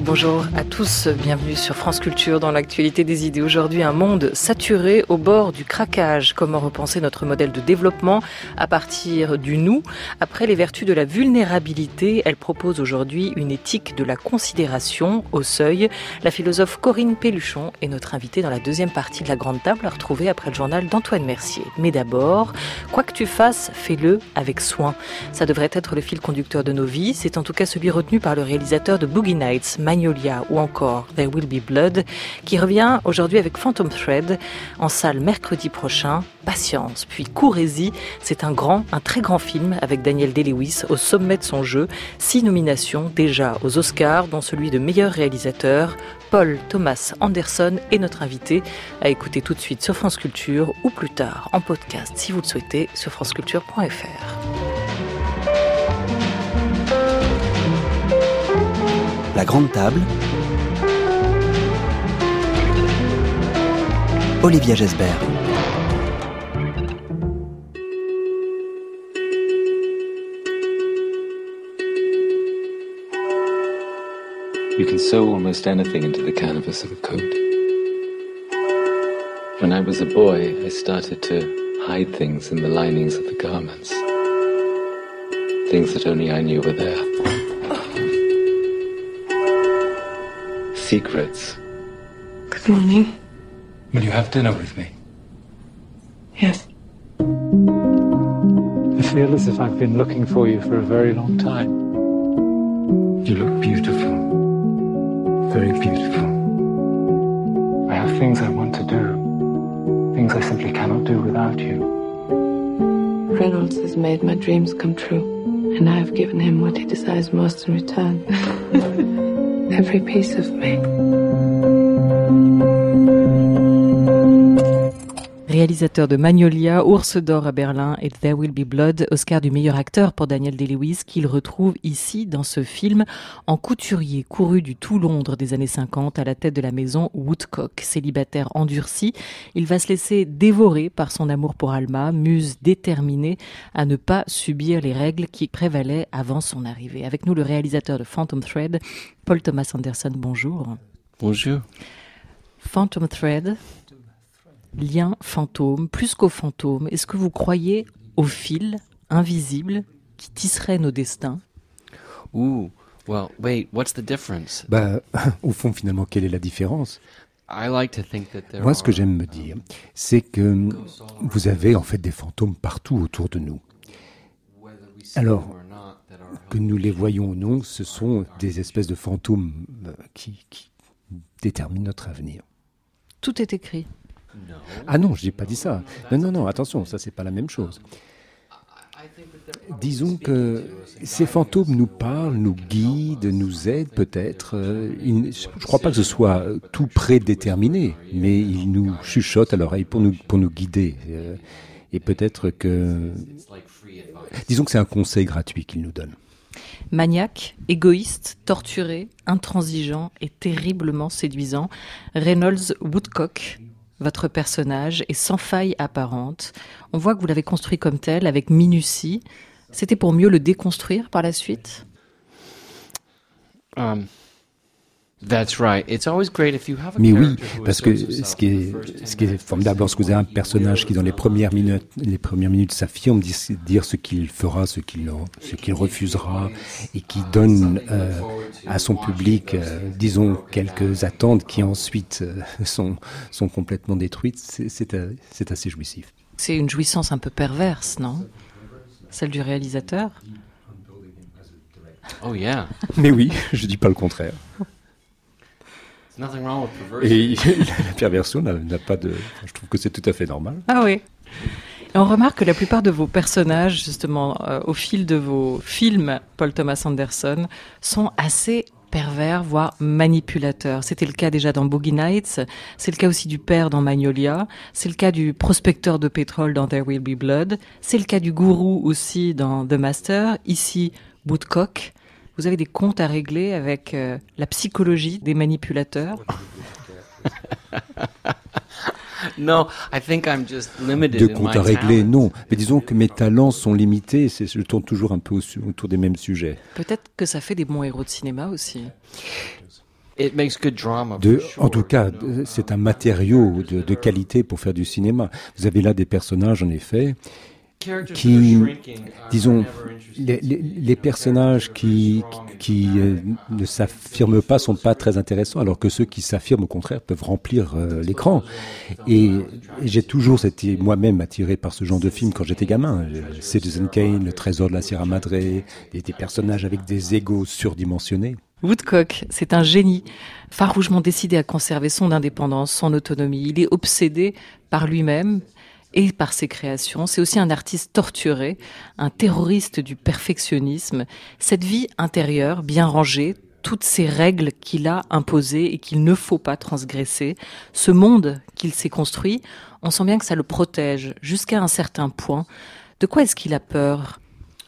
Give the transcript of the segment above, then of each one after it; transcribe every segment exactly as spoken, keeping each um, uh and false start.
Bonjour à tous, bienvenue sur France Culture dans l'actualité des idées. Aujourd'hui, un monde saturé au bord du craquage. Comment repenser notre modèle de développement à partir du nous? Après les vertus de la vulnérabilité, elle propose aujourd'hui une éthique de la considération au seuil. La philosophe Corinne Pelluchon est notre invitée dans la deuxième partie de la Grande Table à retrouver après le journal d'Antoine Mercier. Mais d'abord, quoi que tu fasses, fais-le avec soin. Ça devrait être le fil conducteur de nos vies. C'est en tout cas celui retenu par le réalisateur de Boogie Nights, Magnolia ou encore There Will Be Blood, qui revient aujourd'hui avec Phantom Thread en salle mercredi prochain. Patience, puis courez-y, c'est un grand, un très grand film avec Daniel Day-Lewis au sommet de son jeu. Six nominations déjà aux Oscars, dont celui de meilleur réalisateur. Paul Thomas Anderson est notre invité à écouter tout de suite sur France Culture ou plus tard en podcast si vous le souhaitez sur franceculture point f r. La Grande Table, Olivia Gesbert. You can sew almost anything into the canvas of a coat. When I was a boy, I started to hide things in the linings of the garments. Things that only I knew were there. Secrets. Good morning. Will you have dinner with me? Yes. I feel as if I've been looking for you for a very long time. You look beautiful. Very beautiful. I have things I want to do. Things I simply cannot do without you. Reynolds has made my dreams come true, and I have given him what he desires most in return. Every piece of me. Réalisateur de Magnolia, Ours d'or à Berlin et There Will Be Blood, Oscar du meilleur acteur pour Daniel Day-Lewis, qu'il retrouve ici dans ce film en couturier couru du tout Londres des années cinquante à la tête de la maison Woodcock. Célibataire endurci, il va se laisser dévorer par son amour pour Alma, muse déterminée à ne pas subir les règles qui prévalaient avant son arrivée. Avec nous, le réalisateur de Phantom Thread, Paul Thomas Anderson, bonjour. Bonjour. Phantom Thread, lien fantôme, plus qu'au fantôme, est-ce que vous croyez au fil invisible qui tisserait nos destins? Ooh, well, wait, what's the difference? Bah, au fond, finalement, quelle est la différence? I like to think that there Moi, ce que are... j'aime me dire, c'est que vous avez en fait des fantômes partout autour de nous. Alors, que nous les voyons ou non, ce sont des espèces de fantômes qui, qui déterminent notre avenir. Tout est écrit. Ah non, je n'ai pas dit ça. Non, non, non, attention, ça c'est pas la même chose. Disons que ces fantômes nous parlent, nous guident, nous aident peut-être. Je ne crois pas que ce soit tout prédéterminé, mais ils nous chuchotent à l'oreille pour nous, pour nous guider. Et peut-être que... Disons que c'est un conseil gratuit qu'ils nous donnent. Maniaque, égoïste, torturé, intransigeant et terriblement séduisant, Reynolds Woodcock, votre personnage, est sans faille apparente. On voit que vous l'avez construit comme tel, avec minutie. C'était pour mieux le déconstruire par la suite? Um, that's right. It's always great if you have a Mais oui, character who parce que asserts ce qui est, ce qui est formidable lorsque vous avez un personnage qui, dans les premières minutes, les premières minutes s'affirme, dit, dire ce qu'il fera, ce qu'il, ce qu'il refusera, et qui donne euh, à son public, euh, disons, quelques attentes qui ensuite euh, sont, sont complètement détruites. C'est, c'est, euh, c'est assez jouissif. C'est une jouissance un peu perverse, non? Celle du réalisateur? Oh yeah. Mais oui, je dis pas le contraire. There's nothing wrong with perversion. Et la perversion n'a, n'a pas de... Je trouve que c'est tout à fait normal. Ah oui. Et on remarque que la plupart de vos personnages, justement, euh, au fil de vos films, Paul Thomas Anderson, sont assez pervers, voire manipulateurs. C'était le cas déjà dans Boogie Nights, c'est le cas aussi du père dans Magnolia, c'est le cas du prospecteur de pétrole dans There Will Be Blood, c'est le cas du gourou aussi dans The Master, ici Woodcock. Vous avez des comptes à régler avec euh, la psychologie des manipulateurs? No, I think I'm just limited De in compte my à régler, talent. non. Mais disons que mes talents sont limités, c'est, je tourne toujours un peu au, autour des mêmes sujets. Peut-être que ça fait des bons héros de cinéma aussi. It makes good drama. De, for sure. en tout cas, c'est un matériau de, de qualité pour faire du cinéma. Vous avez là des personnages, en effet, qui, disons, les, les, les personnages qui, qui euh, ne s'affirment pas sont pas très intéressants, alors que ceux qui s'affirment, au contraire, peuvent remplir euh, l'écran. Et, et j'ai toujours été moi-même attiré par ce genre de film quand j'étais gamin. Citizen Kane, Le Trésor de la Sierra Madre, des, des personnages avec des égos surdimensionnés. Woodcock, c'est un génie, farouchement décidé à conserver son indépendance, son autonomie. Il est obsédé par lui-même et par ses créations. C'est aussi un artiste torturé, un terroriste du perfectionnisme. Cette vie intérieure, bien rangée, toutes ces règles qu'il a imposées et qu'il ne faut pas transgresser, ce monde qu'il s'est construit, on sent bien que ça le protège jusqu'à un certain point. De quoi est-ce qu'il a peur ?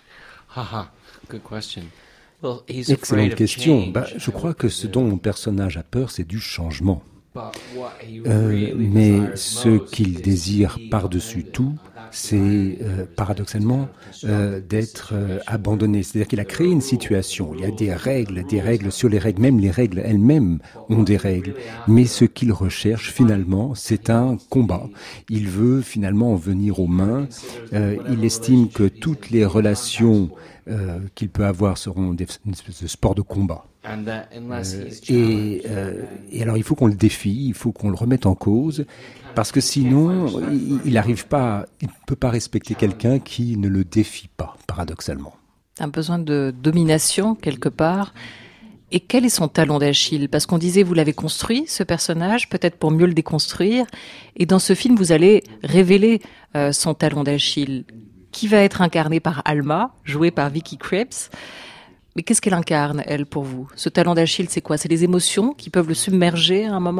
Haha, good question. Well, he's Excellente afraid of question. change. Bah, je crois que ce dont mon personnage a peur, c'est du changement. But what he Euh, really mais desires ce most qu'il is désire to be par-dessus abandoned. tout, c'est euh, paradoxalement euh, d'être euh, abandonné. C'est-à-dire qu'il a créé une situation, il y a des règles, des règles sur les règles, même les règles elles-mêmes ont des règles. Mais ce qu'il recherche finalement, c'est un combat. Il veut finalement en venir aux mains. Euh, il estime que toutes les relations euh, qu'il peut avoir seront des, une espèce de sport de combat. And that unless Euh, he's et, challenged, euh, et alors il faut qu'on le défie, il faut qu'on le remette en cause, parce que sinon il n'arrive pas, il ne peut pas respecter quelqu'un qui ne le défie pas, paradoxalement. Un besoin de domination, quelque part. Et quel est son talon d'Achille ? Parce qu'on disait, vous l'avez construit, ce personnage, peut-être pour mieux le déconstruire. Et dans ce film, vous allez révéler euh, son talon d'Achille, qui va être incarné par Alma, jouée par Vicky Krieps. Mais qu'est-ce qu'elle incarne, elle, pour vous ? Ce talon d'Achille, c'est quoi ? C'est les émotions qui peuvent le submerger à un moment ?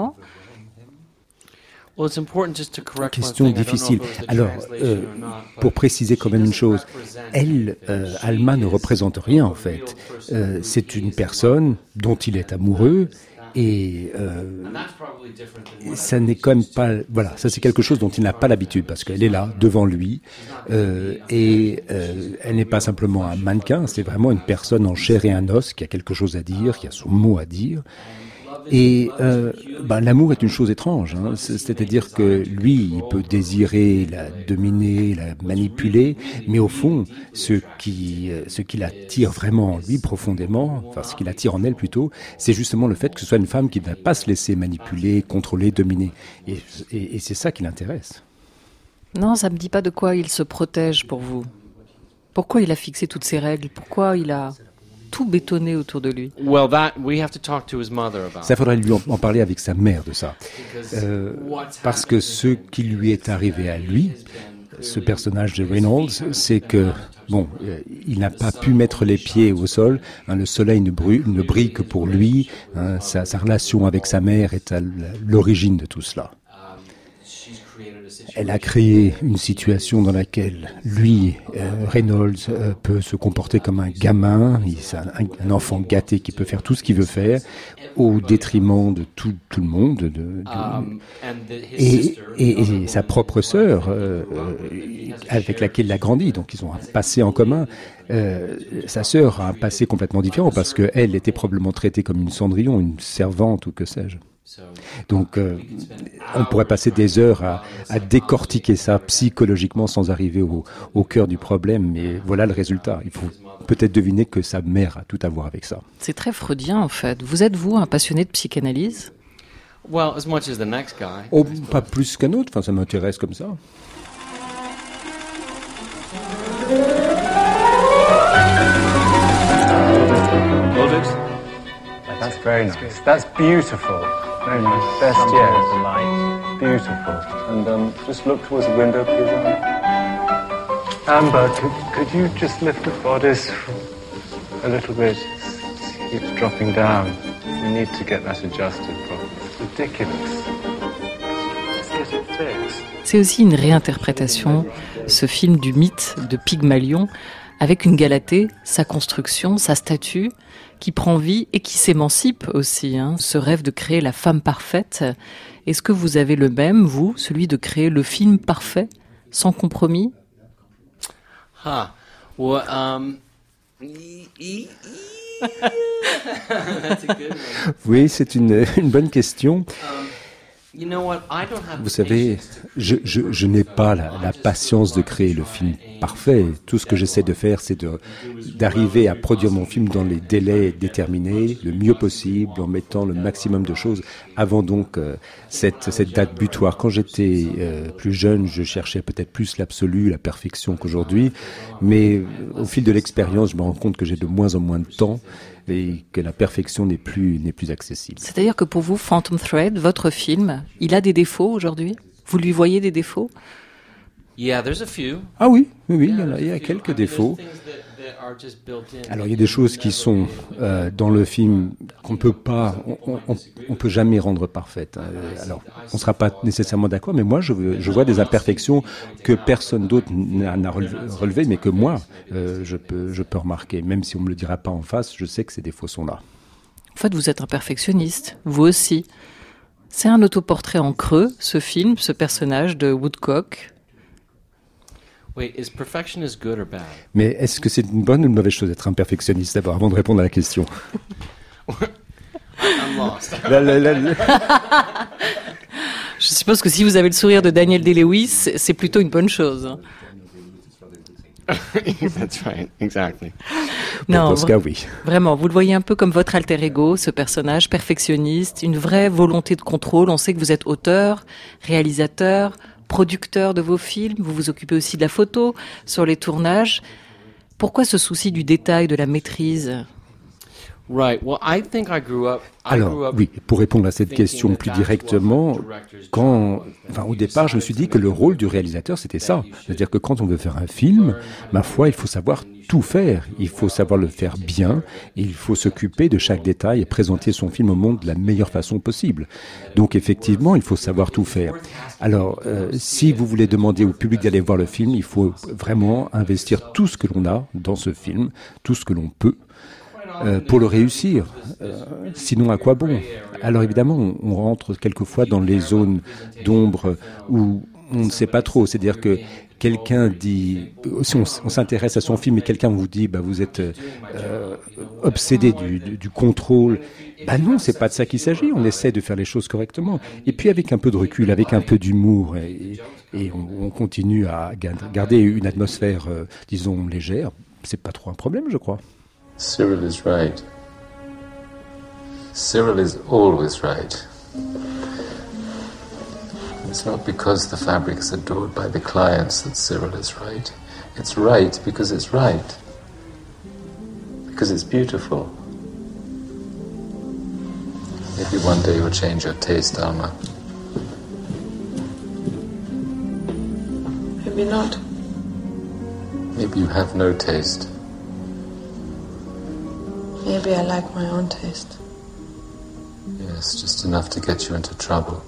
well, it's important just to correct one Question thing. I don't know difficile. if it was the Alors, translation euh, or not, but pour préciser quand même une chose, elle, euh, she Alma ne is représente rien en fait. Euh, c'est une personne dont il est amoureux. Et euh, And that's probably different than what ça n'est quand même pas, voilà, ça c'est quelque chose dont il n'a pas l'habitude parce qu'elle est là devant lui euh, et euh, elle n'est pas simplement un mannequin, c'est vraiment une personne en chair et en os qui a quelque chose à dire, qui a son mot à dire. Et euh, bah, l'amour est une chose étrange, hein. C'est-à-dire que lui, il peut désirer la dominer, la manipuler, mais au fond, ce qui, ce qui l'attire vraiment en lui profondément, enfin ce qui l'attire en elle plutôt, c'est justement le fait que ce soit une femme qui ne va pas se laisser manipuler, contrôler, dominer. Et, et, et c'est ça qui l'intéresse. Non, ça me dit pas de quoi il se protège pour vous. Pourquoi il a fixé toutes ces règles ? Pourquoi il a tout bétonné autour de lui ? Well, that we have to talk to his mother about. Ça faudrait lui en, en parler avec sa mère de ça. Because Euh, what's parce que ce qui lui est arrivé à lui, ce personnage de Reynolds, c'est que, bon, euh, il n'a pas pu mettre les pieds au sol, hein, le soleil ne, brûle, ne brille que pour lui, hein, sa, sa relation avec sa mère est à l'origine de tout cela. she's created a situation. Elle a créé une situation dans laquelle lui, euh, Reynolds, euh, peut se comporter comme un gamin, il- c'est un, un enfant gâté qui peut faire tout ce qu'il veut faire, au détriment de tout, tout le monde, de, de- Um, and the, his et, sister, et, et sa propre sœur, euh, euh, avec laquelle il a grandi, donc ils ont un passé en commun. Euh, sa sœur a un passé complètement différent parce qu'elle était probablement traitée comme une Cendrillon, une servante ou que sais-je. so Donc euh, on pourrait passer des heures à, à décortiquer ça psychologiquement sans arriver au, au cœur du problème, mais voilà le résultat. Il faut peut-être deviner que sa mère a tout à voir avec ça. C'est très freudien, en fait. Vous êtes, vous, un passionné de psychanalyse ? well, as much as the next guy. Oh, pas plus qu'un autre, enfin ça m'intéresse comme ça. That's very nice. That's beautiful. Very nice. Best yet. Beautiful. And um, just look towards the window, please. Amber, could, could you just lift the bodice a little bit? It keeps dropping down. We need to get that adjusted properly. It's ridiculous. Let's get it fixed. C'est aussi une réinterprétation, ce film du mythe de Pygmalion, avec une Galatée, sa construction, sa statue, qui prend vie et qui s'émancipe aussi. Hein, ce rêve de créer la femme parfaite. Est-ce que vous avez le même, vous, celui de créer le film parfait, sans compromis ? Huh. Well, um, e- e- e- Oui, c'est une, une bonne question. Vous savez, je, je, je n'ai pas la, la patience de créer le film parfait. Tout ce que j'essaie de faire, c'est de, d'arriver à produire mon film dans les délais déterminés, le mieux possible, en mettant le maximum de choses avant donc euh, cette, cette date butoir. Quand j'étais euh, plus jeune, je cherchais peut-être plus l'absolu, la perfection qu'aujourd'hui, mais au fil de l'expérience, je me rends compte que j'ai de moins en moins de temps et que la perfection n'est plus, n'est plus accessible. C'est-à-dire que pour vous, Phantom Thread, votre film, il a des défauts aujourd'hui ? Vous lui voyez des défauts ? Yeah, there's a few. Ah oui, oui, oui, il y, a, il y a quelques défauts. Alors il y a des choses qui sont euh, dans le film qu'on peut pas, on, on, on peut jamais rendre parfaites. Alors on sera pas nécessairement d'accord, mais moi je, je vois des imperfections que personne d'autre n'a, n'a relevé, mais que moi euh, je peux, je peux remarquer. Même si on me le dira pas en face, je sais que ces défauts sont là. En fait, vous êtes un perfectionniste, vous aussi. C'est un autoportrait en creux, ce film, ce personnage de Woodcock. Wait, is perfectionist good or bad? Mais est-ce que c'est une bonne ou une mauvaise chose d'être un perfectionniste d'abord, avant de répondre à la question? I'm lost. la, la, la, la. Je suppose que si vous avez le sourire de Daniel Day-Lewis, c'est plutôt une bonne chose. That's right, exactly. Non, dans ce cas, oui. Vraiment, vous le voyez un peu comme votre alter ego, ce personnage perfectionniste, une vraie volonté de contrôle. On sait que vous êtes auteur, réalisateur, producteur de vos films, vous vous occupez aussi de la photo sur les tournages. Pourquoi ce souci du détail, de la maîtrise ? Right. Well, I think I grew up. I grew Alors, up oui, pour répondre à cette question plus directement, quand, enfin, au départ, je me suis dit que le rôle du réalisateur, c'était ça. C'est-à-dire que quand on veut faire un film, ma foi, il faut savoir tout faire. Il faut savoir le faire bien, et il faut s'occuper de chaque détail et présenter son film au monde de la meilleure façon possible. Donc, effectivement, il faut savoir tout faire. Alors, euh, si vous voulez demander au public d'aller voir le film, il faut vraiment investir tout ce que l'on a dans ce film, tout ce que l'on peut, Euh, pour le réussir. Euh, sinon, à quoi bon ? Alors évidemment, on, on rentre quelquefois dans les zones d'ombre où on ne sait pas trop. C'est-à-dire que quelqu'un dit, si on, on s'intéresse à son film et quelqu'un vous dit, bah vous êtes euh, obsédé du, du, du contrôle. Bah non, c'est pas de ça qu'il s'agit. On essaie de faire les choses correctement. Et puis avec un peu de recul, avec un peu d'humour, et, et on, on continue à garder une atmosphère, euh, disons légère. C'est pas trop un problème, je crois. Cyril is right. Cyril is always right. It's not because the fabric is adored by the clients that Cyril is right. It's right because it's right. Because it's beautiful. Maybe one day you'll change your taste, Alma. Maybe not. Maybe you have no taste. Maybe I like my own taste. Yes, just enough to get you into trouble.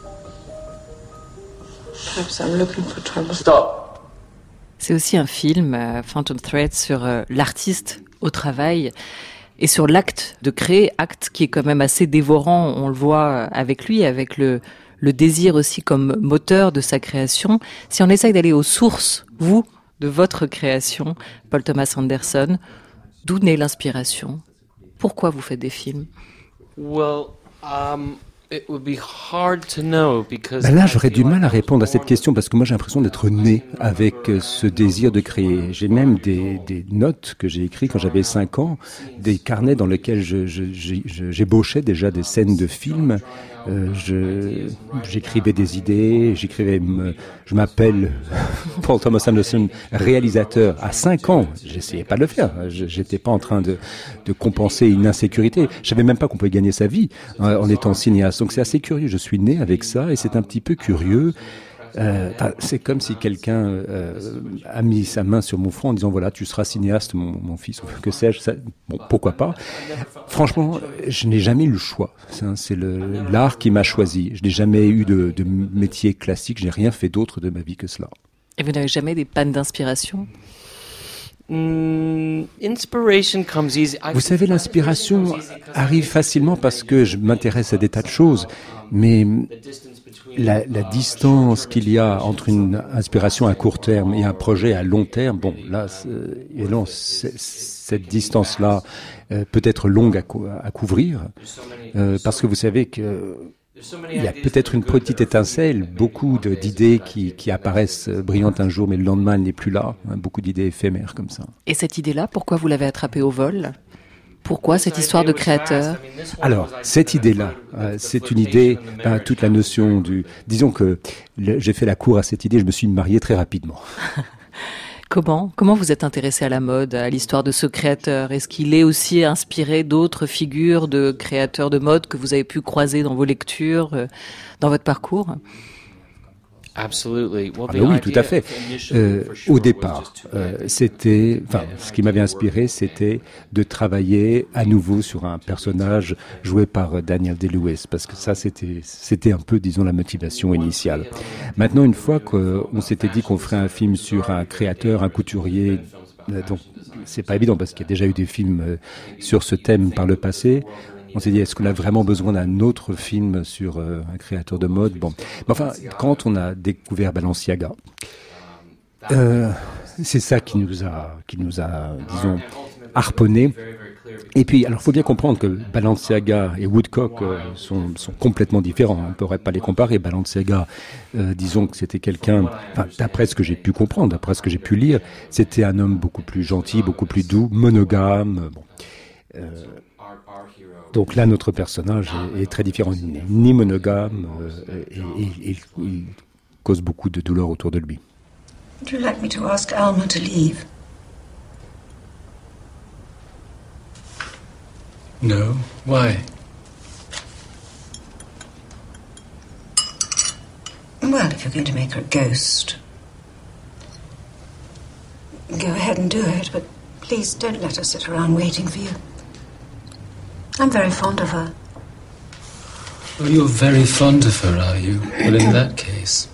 Perhaps I'm looking for trouble. Stop! C'est aussi un film, euh, Phantom Thread, sur euh, l'artiste au travail et sur l'acte de créer, acte qui est quand même assez dévorant. On le voit avec lui, avec le, le désir aussi comme moteur de sa création. Si on essaye d'aller aux sources, vous, de votre création, Paul Thomas Anderson, d'où naît l'inspiration ? Pourquoi vous faites des films ? Well, um, it would be hard to know because. Ben là, j'aurais du mal à répondre à cette question parce que moi, j'ai l'impression d'être né avec ce désir de créer. J'ai même des, des notes que j'ai écrites quand j'avais cinq ans, des carnets dans lesquels je, je, je, je, j'ébauchais déjà des scènes de films. Euh, je, j'écrivais des idées, j'écrivais, je m'appelle Paul Thomas Anderson, réalisateur. À cinq ans, j'essayais pas de le faire. J'étais pas en train de, de compenser une insécurité. Je savais même pas qu'on pouvait gagner sa vie en, en étant cinéaste. Donc c'est assez curieux. Je suis né avec ça et c'est un petit peu curieux. Euh, c'est comme si quelqu'un euh, a mis sa main sur mon front en disant voilà, tu seras cinéaste, mon, mon fils, ou que sais-je. Ça, bon, pourquoi pas. Franchement, je n'ai jamais eu le choix. C'est, c'est le, l'art qui m'a choisi. Je n'ai jamais eu de, de métier classique. Je n'ai rien fait d'autre de ma vie que cela. Et vous n'avez jamais des pannes d'inspiration ? Mm, inspiration comes easy. Vous savez, l'inspiration arrive facilement parce que je m'intéresse à des tas de choses, mais la, la distance qu'il y a entre une inspiration à court terme et un projet à long terme, bon, là, et non, c'est, cette distance-là euh, peut être longue à, cou- à couvrir, euh, parce que vous savez que il y a peut-être une petite étincelle, beaucoup de, d'idées qui, qui apparaissent brillantes un jour, mais le lendemain, elle n'est plus là. Hein, beaucoup d'idées éphémères comme ça. Et cette idée-là, pourquoi vous l'avez attrapée au vol ? Pourquoi cette histoire de créateur ? Alors, cette idée-là, euh, c'est une idée, ben, toute la notion du... Disons que le, j'ai fait la cour à cette idée, je me suis marié très rapidement. Comment Comment vous êtes intéressé à la mode, à l'histoire de ce créateur ? Est-ce qu'il est aussi inspiré d'autres figures de créateurs de mode que vous avez pu croiser dans vos lectures, euh, dans votre parcours ? Absolutely. Well, Ah ben oui, tout à fait. Euh, au départ, euh, c'était, enfin, ce qui m'avait inspiré, c'était de travailler à nouveau sur un personnage joué par Daniel Day-Lewis, parce que ça, c'était, c'était un peu, disons, la motivation initiale. Maintenant, une fois qu'on s'était dit qu'on ferait un film sur un créateur, un couturier, euh, donc c'est pas évident parce qu'il y a déjà eu des films euh, sur ce thème par le passé. On s'est dit, est-ce qu'on a vraiment besoin d'un autre film sur euh, un créateur de mode ? Bon, mais enfin, quand on a découvert Balenciaga, euh, c'est ça qui nous a, qui nous a, disons, harponné. Et puis, alors, il faut bien comprendre que Balenciaga et Woodcock euh, sont, sont complètement différents. On ne pourrait pas les comparer. Balenciaga, euh, disons que c'était quelqu'un, enfin, d'après ce que j'ai pu comprendre, d'après ce que j'ai pu lire, c'était un homme beaucoup plus gentil, beaucoup plus doux, monogame. Bon. Euh, Donc là, notre personnage est, est très différent, ni, ni monogame, euh, et, et, et il cause beaucoup de douleur autour de lui. Would you like me to ask Alma to leave? No. Why? Well, if you're going to make her a ghost, go ahead and do it, but please don't let her sit around waiting for you. I'm very fond of her. Oh, you're very fond of her, are you? Well, in that case...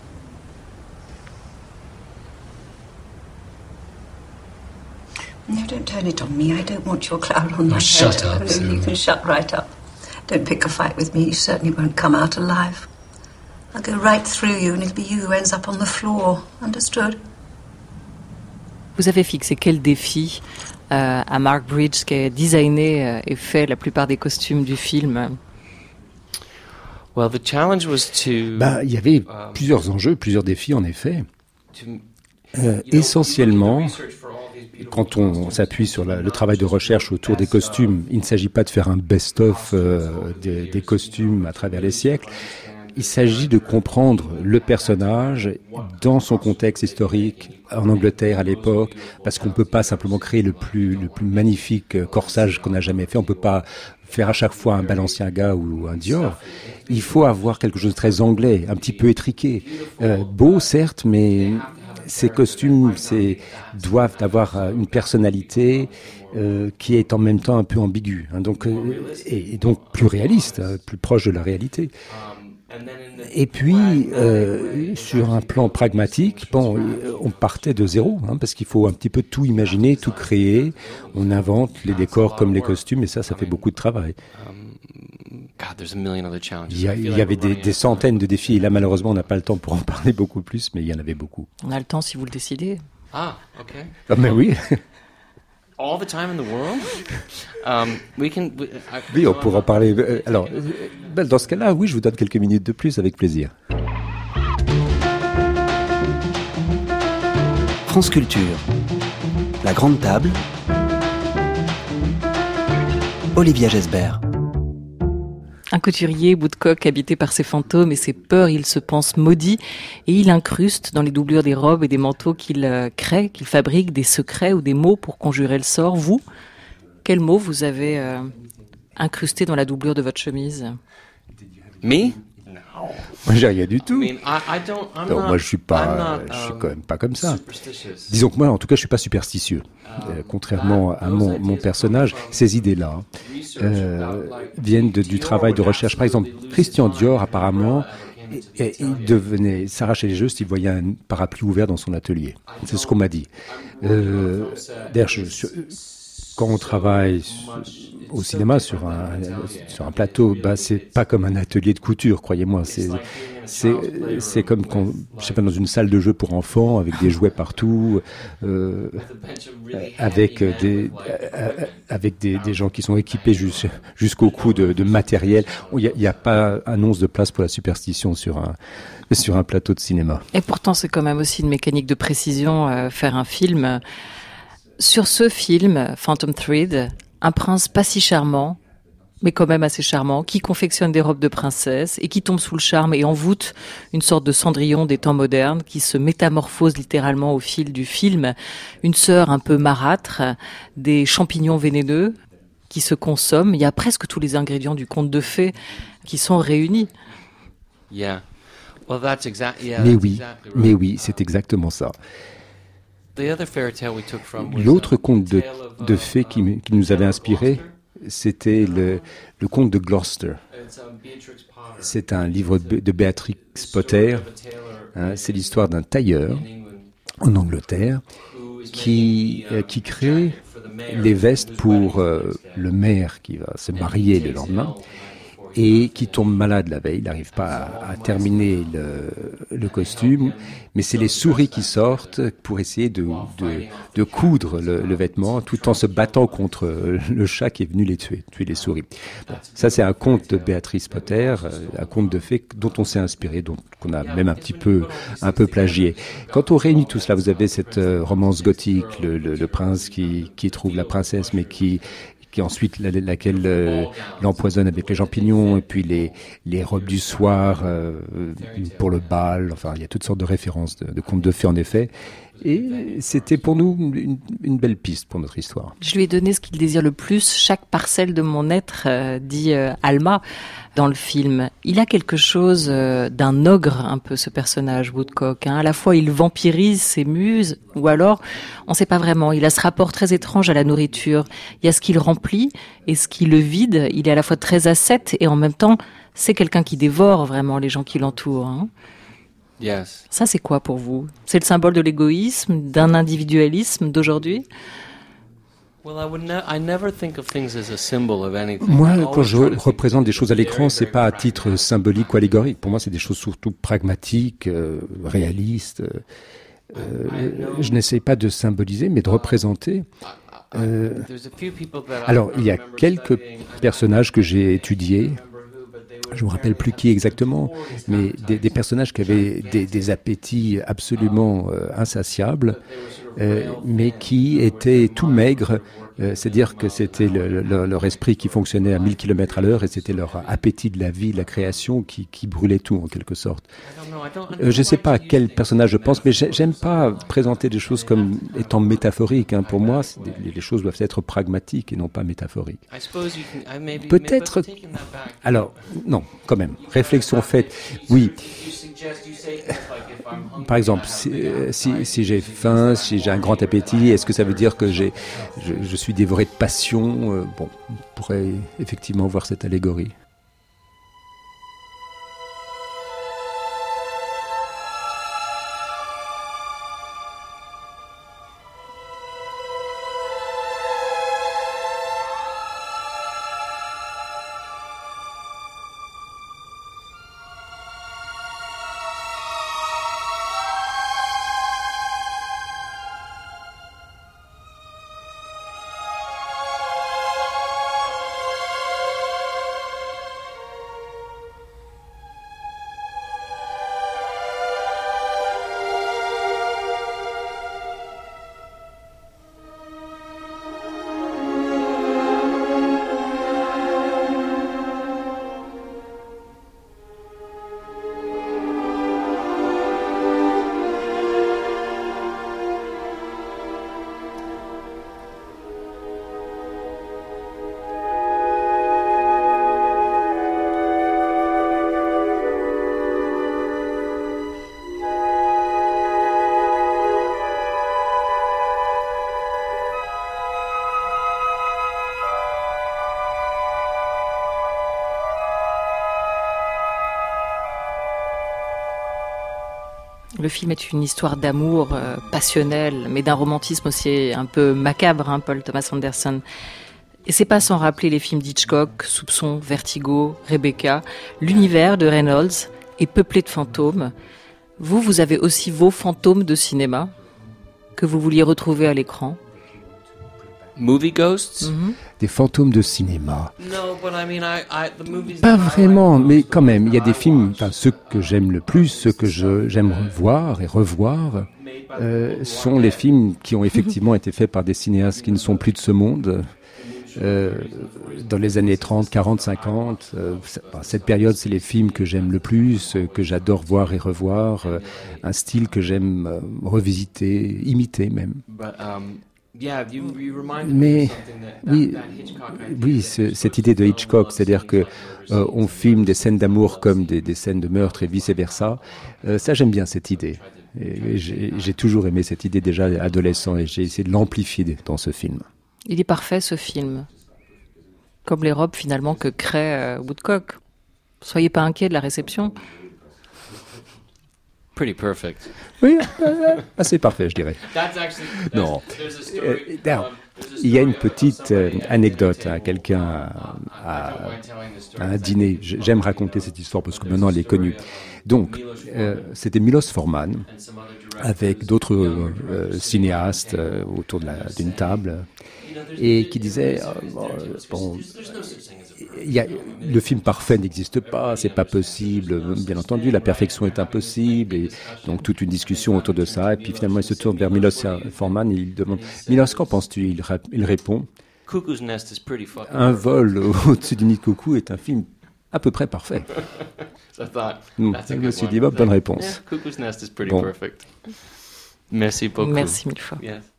No, don't turn it on me. I don't want your cloud on Oh, my head. shut up, No, Sue. you can shut right up. Don't pick a fight with me. You certainly won't come out alive. I'll go right through you, and it'll be you who ends up on the floor. Understood? Vous avez fixé quel défi euh, à Mark Bridge, qui a designé euh, et fait la plupart des costumes du film ? Well, the challenge was to. Ben, il y avait plusieurs enjeux, plusieurs défis en effet. Euh, essentiellement, quand on s'appuie sur la, le travail de recherche autour des costumes, il ne s'agit pas de faire un best-of euh, des, des costumes à travers les siècles. Il s'agit de comprendre le personnage dans son contexte historique en Angleterre à l'époque, parce qu'on ne peut pas simplement créer le plus, le plus magnifique corsage qu'on a jamais fait. On ne peut pas faire à chaque fois un Balenciaga ou un Dior. Il faut avoir quelque chose de très anglais, un petit peu étriqué. Euh, beau, certes, mais ces costumes c'est, doivent avoir une personnalité euh, qui est en même temps un peu ambiguë, hein, donc, euh, et, et donc plus réaliste, hein, plus proche de la réalité. Et puis, euh, sur un plan pragmatique, bon, on partait de zéro, hein, parce qu'il faut un petit peu tout imaginer, tout créer. On invente les décors comme les costumes, et ça, ça fait beaucoup de travail. Il y, a, il y avait des, des centaines de défis, et là, malheureusement, on n'a pas le temps pour en parler beaucoup plus, mais il y en avait beaucoup. On a le temps si vous le décidez. Ah, ok. Ah, mais oui. All the time in the world? Um, we can, we, I, oui, on pourra en parler. Euh, alors, euh, dans ce cas-là, oui, je vous donne quelques minutes de plus, avec plaisir. France Culture. La Grande Table. Olivia Gesbert. Un couturier, Woodcock, habité par ses fantômes et ses peurs, il se pense maudit et il incruste dans les doublures des robes et des manteaux qu'il euh, crée, qu'il fabrique, des secrets ou des mots pour conjurer le sort. Vous, quels mots vous avez euh, incrustés dans la doublure de votre chemise ? Me? Moi, j'ai rien du tout. I mean, I, I don't, I'm Non, not, moi, je suis pas, I'm not, je suis um, quand même pas comme ça. superstitious. Disons que moi, en tout cas, je suis pas superstitieux. Euh, contrairement à mon, mon personnage, ces idées-là euh, viennent de, du travail de recherche. Par exemple, Christian Dior, apparemment, et, et, il devenait s'arrachait les cheveux s'il voyait un parapluie ouvert dans son atelier. C'est ce qu'on m'a dit. Euh, D'ailleurs, je, je, quand on travaille au cinéma sur un sur un plateau, bah c'est pas comme un atelier de couture, croyez-moi. C'est c'est c'est comme quand, je sais pas, dans une salle de jeu pour enfants avec des jouets partout, euh, avec des avec des, des gens qui sont équipés jus, jusqu'au cou de, de matériel. Il y a, il y a pas un once de place pour la superstition sur un sur un plateau de cinéma. Et pourtant, c'est quand même aussi une mécanique de précision, euh, faire un film. Sur ce film, Phantom Thread, un prince pas si charmant, mais quand même assez charmant, qui confectionne des robes de princesse et qui tombe sous le charme et envoûte une sorte de Cendrillon des temps modernes qui se métamorphose littéralement au fil du film. Une sœur un peu marâtre, des champignons vénéneux qui se consomment. Il y a presque tous les ingrédients du conte de fées qui sont réunis. Yeah. Well, that's exactly, yeah, mais that's oui, exactly right. mais oui, c'est exactement ça. The other fairy tale we took from was, L'autre uh, conte de, tale of, de uh, fées qui, m- qui nous avait inspiré, c'était le, le conte de Gloucester. It's, um, Beatrix Potter. C'est un livre de, de Béatrix Potter. Hein, c'est l'histoire d'un tailleur en Angleterre qui, euh, qui crée les vestes pour euh, le maire qui va se marier le lendemain et qui tombe malade la veille. Il n'arrive pas à, à terminer le, le costume, mais c'est les souris qui sortent pour essayer de, de, de coudre le, le vêtement tout en se battant contre le chat qui est venu les tuer, tuer les souris. Bon, ça, c'est un conte de Béatrice Potter, un conte de fées dont on s'est inspiré, dont qu'on a même un petit peu, un peu plagié. Quand on réunit tout cela, vous avez cette romance gothique, le, le, le prince qui, qui trouve la princesse, mais qui qui ensuite la, laquelle euh, l'empoisonne avec les champignons, et puis les, les robes du soir euh, pour le bal. Enfin, il y a toutes sortes de références de, de contes de fées en effet. Et c'était pour nous une, une belle piste pour notre histoire. Je lui ai donné ce qu'il désire le plus, chaque parcelle de mon être, euh, dit euh, Alma dans le film. Il a quelque chose euh, d'un ogre, un peu, ce personnage, Woodcock. Hein. À la fois, il vampirise ses muses, ou alors, on ne sait pas vraiment. Il a ce rapport très étrange à la nourriture. Il y a ce qu'il remplit et ce qui le vide. Il est à la fois très ascète et en même temps, c'est quelqu'un qui dévore vraiment les gens qui l'entourent. Hein. Yes. Ça, c'est quoi pour vous ? C'est le symbole de l'égoïsme, d'un individualisme d'aujourd'hui ? Well, I would ne- I never think of things as a symbol of anything. Moi, I quand always je try to think représente des choses à l'écran, very, c'est very pas à practical. titre symbolique ou allégorique. Pour moi, c'est des choses surtout pragmatiques, euh, réalistes. Euh, je n'essaie pas de symboliser, mais de représenter. Euh, There's a few people that I alors, il y a remember quelques studying. I personnages que j'ai étudiés. don't remember who, but they were Je me rappelle plus qui exactement, mais des, des personnages qui avaient des, des appétits absolument euh, insatiables, euh, mais qui étaient tout maigres. Euh, c'est-à-dire que c'était le, le, leur esprit qui fonctionnait à mille kilomètres à l'heure et c'était leur appétit de la vie, de la création qui, qui brûlait tout en quelque sorte. Euh, je ne sais pas à quel personnage je pense, mais j'aime pas présenter des choses comme étant métaphoriques. Hein. Pour moi, des, les choses doivent être pragmatiques et non pas métaphoriques. Peut-être... Alors, non, quand même. Réflexion faite, oui. Par exemple, si, si, si j'ai faim, si j'ai un grand appétit, est-ce que ça veut dire que j'ai, je, je suis dévoré de passion ? euh, Bon, on pourrait effectivement voir cette allégorie. Le film est une histoire d'amour euh, passionnelle, mais d'un romantisme aussi un peu macabre, hein, Paul Thomas Anderson. Et c'est pas sans rappeler les films d'Hitchcock, Soupçon, Vertigo, Rebecca. L'univers de Reynolds est peuplé de fantômes. Vous, vous avez aussi vos fantômes de cinéma que vous vouliez retrouver à l'écran. Movie ghosts? Mm-hmm. Des fantômes de cinéma. No, but I mean, I, I, the movies Pas that I vraiment, like mais most, quand même, il y a des I films, watch, enfin, ceux que j'aime le plus, ceux que je, j'aime voir et revoir, euh, sont les films qui ont effectivement été faits par des cinéastes qui ne sont plus de ce monde. Euh, dans les années trente, quarante, cinquante, euh, cette période, c'est les films que j'aime le plus, euh, que j'adore voir et revoir, euh, un style que j'aime euh, revisiter, imiter même. But, um, yeah, you, you remind me Mais of something that, that, oui, that Hitchcock idea. oui, ce, cette idée de Hitchcock, c'est-à-dire que euh, on filme des scènes d'amour comme des, des scènes de meurtre et vice versa. Euh, ça, j'aime bien cette idée. Et, et j'ai, j'ai toujours aimé cette idée déjà adolescent et j'ai essayé de l'amplifier dans ce film. Il est parfait, ce film. Comme les robes, finalement, que crée euh, Woodcock. Soyez pas inquiets de la réception. Pretty perfect. Oui, euh, assez parfait, je dirais. That's actually, that's, Non. there's a story, Euh, d'ailleurs, um, there's a il y a story une petite euh, somebody- anecdote. Hein, quelqu'un à, à- I don't mind telling the story. à un dîner. J- J'aime raconter cette histoire parce que maintenant elle est connue. Donc, euh, c'était Milos Forman And some other directors. avec d'autres euh, cinéastes euh, autour de la- d'une table et qui disaient euh, bon, euh, bon, il y a, le film parfait n'existe pas, c'est pas possible, bien entendu, la perfection est impossible, et donc toute une discussion autour de ça. Et puis finalement, il se tourne vers Milos Forman et il demande Milos, qu'en penses-tu? il, ra- il répond Cuckoo's Nest is pretty fucking un perfect. vol au-dessus du nid de coucou est un film à peu près parfait. So I thought, Mm, that's a je good me suis one. dit, bah, bonne Yeah, réponse. Cuckoo's Nest is pretty Bon. perfect. Merci beaucoup. Merci mille fois. Yes.